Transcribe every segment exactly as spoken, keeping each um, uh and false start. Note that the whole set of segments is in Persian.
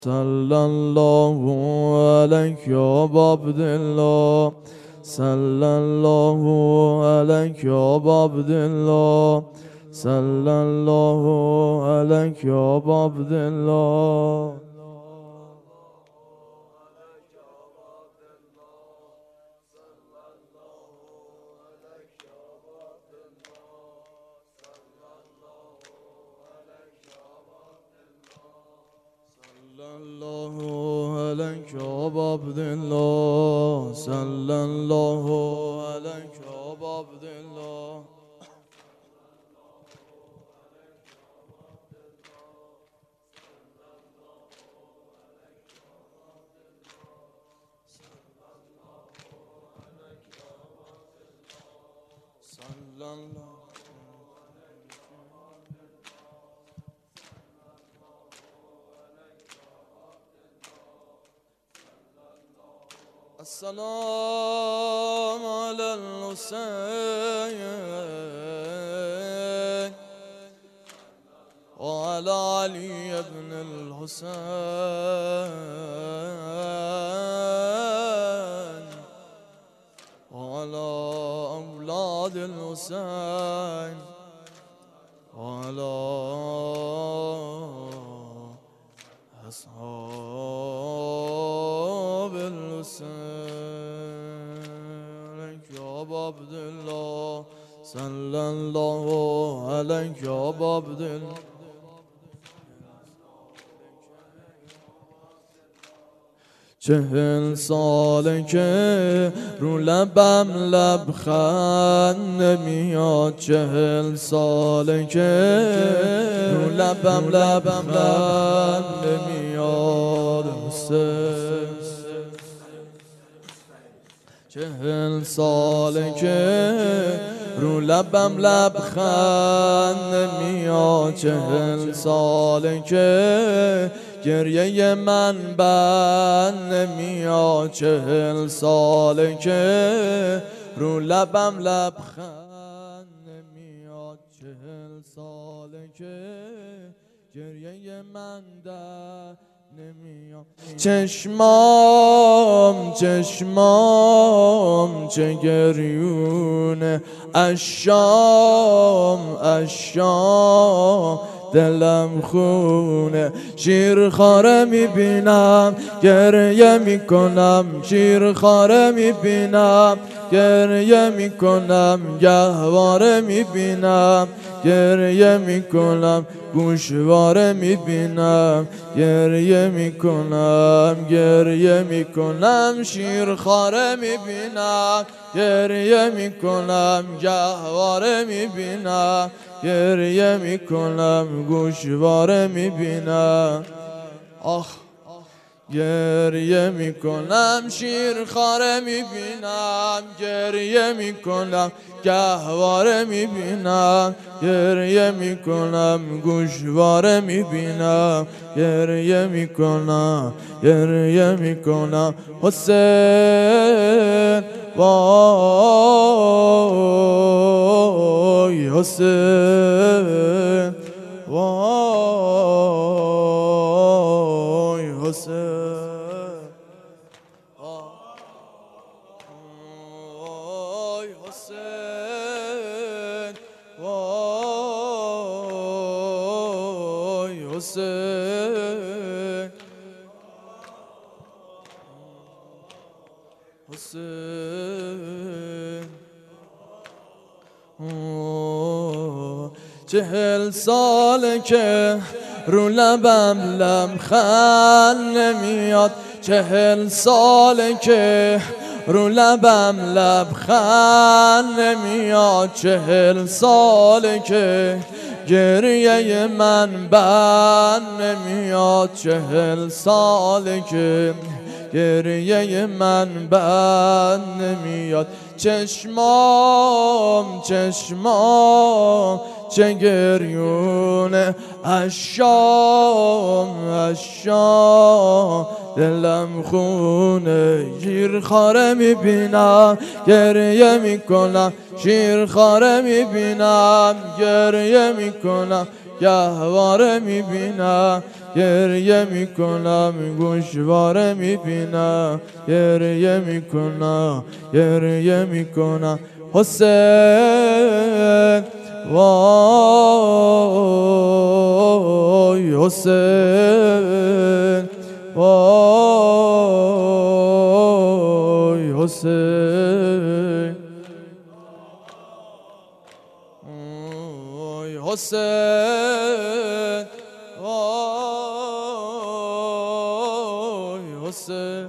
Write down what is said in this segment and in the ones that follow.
صلی الله علیک یا عبدالله، صلی الله علیک یا عبدالله، صلی الله علیک یا عبدالله. صلی الله علیک یا عبدالله، صلی الله علیک یا عبدالله. صلی الله السلام علی الحسین و علی علی ابن الحسین و علی اولاد الحسین و علی اصحاب الحسین یا عبدالله، صلی الله علیک یا عبدالله. چهل ساله که رو لبم لبخند نمیاد، چهل ساله که رو لبم لبخند نمیاد حسین. چهل ساله که رو لبم لبخند نمیاد، چهل ساله که گریه من بند نمیاد، چهل ساله که رو لبم لبخند نمیاد، چهل ساله که گریه من در نمیاد. چشمام چشمام چه گریونه، اشام اشام دلم خونه، شیرخواره میبینم گریه میکنم، شیرخواره میبینم گریه میکنم، گهواره میبینم گریه میکنم، گوشواره میبینم گریه میکنم، گریه میکنم، شیرخواره میبینم گریه میکنم، گهواره میبینم گریه میکنم، گوشواره میبینم. آخ گریه میکنم، شیرخواره میبینم گریه میکنم، گهواره میبینم گریه میکنم، گوشواره میبینم گریه میکنم، گریه میکنم. حسین وای حسین وای حسین وای حسین وای حسین حسین. چهل ساله که رو لبم لبخند نمیاد، چهل ساله که رو لبم لبخند نمیاد، چهل ساله که گریه من بند نمیاد، چهل ساله که گریه من بند نمیاد. چشمام چشمام چه گریونه، اشام اشام دلم خونه، شیرخواره میبینم گریه میکنم، شیرخواره میبینم گریه میکنم، گهواره میبینم گریه میکنم گوشواره میبینم گریه میکنم گریه میکنم حسین وای حسین وای حسین وای حسین وای حسین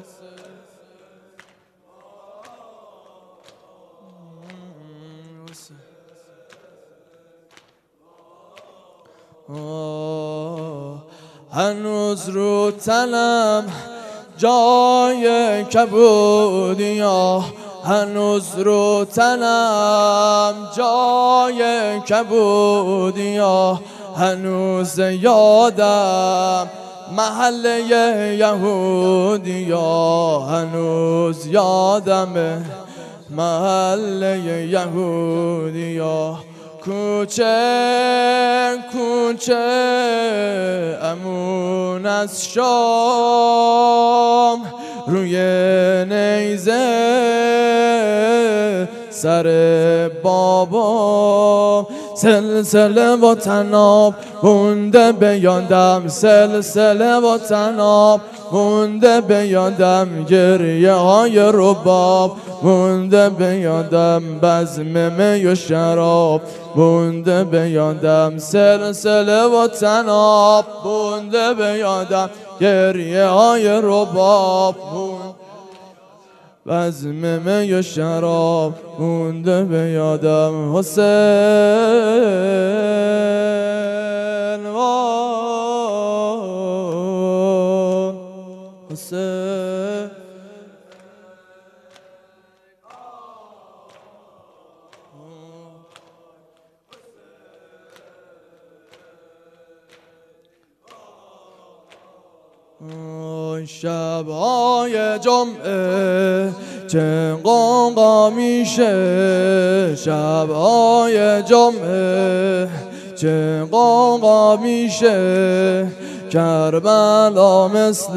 هنوز رو تنم جای کبودیا هنوز رو تنم جای کبودیا هنوز یادم محله یهودیا هنوز یادم محله یهودیا کوچه کوچه امون از شام روی نیزه سر بابا سلسله و تناب مونده به یادم سلسله و تناب مونده به یادم گریه های رباب مونده به یادم بزم می و شراب مونده به یادم سلسله و تناب مونده به یادم گریه های رباب بزم می و شراب مونده به یادم حسین وای حسین شب‌های جمعه چه قوقا میشه شب‌های جمعه چه قوقا میشه کربلا مثل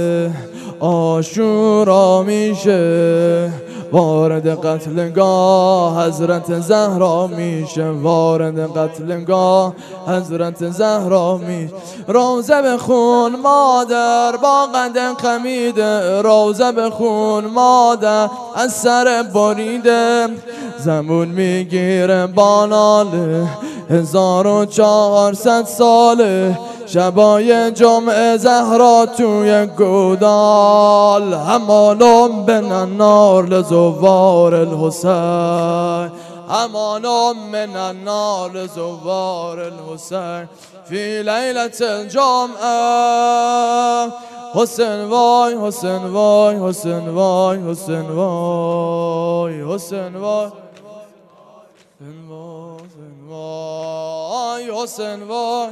عاشورا میشه وارد قتلگاه حضرت زهرا میشه وارد قتلگاه حضرت زهرا میشه روزه بخون مادر با قد خمیده روزه بخون مادر از سر بریده زمون میگیره باناله هزار و چهارصد ساله شبای جمعه زهرا توی گودال همانم من النار لزوار الحسین همانم من النار لزوار الحسین فی لیلة الجمعه حسین وای حسین وای حسین وای حسین وای حسین وای حسین وای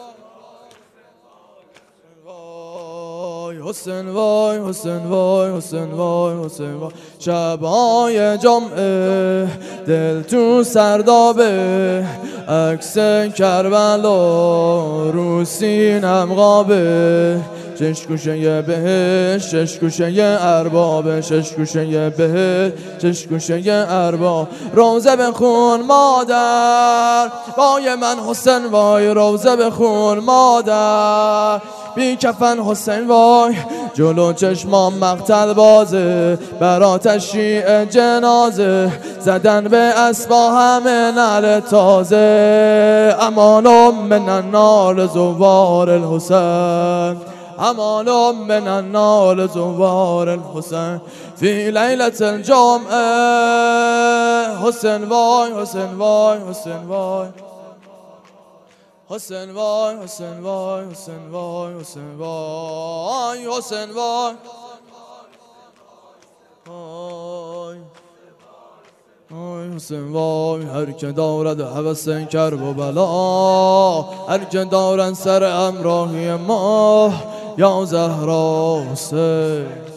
حسین وای حسین وای حسین وای حسین وای شب‌های جمعه دل تو سردابه عکس کربلا رو سینم قابه شش گوشه بهش شش گوشه ارباب شش گوشه بهش شش گوشه ارباب روزه بخون مادر وای من حسین وای روزه بخون مادر بی کفن حسین وای جلو چشمام مقتل بازه برا تشییع جنازه زدن به اسبا همه نعل تازه امانم من النار زوار الحسین امانم من النار زوار الحسین فی لیلة الجمعه حسین وای حسین وای حسین وای حسین وای حسین وای حسین وای حسین وای حسین وای وای حسین وای هر که دارد هوس کرب و بلا هر که دارد سر همراهی ما یا زهرا حسین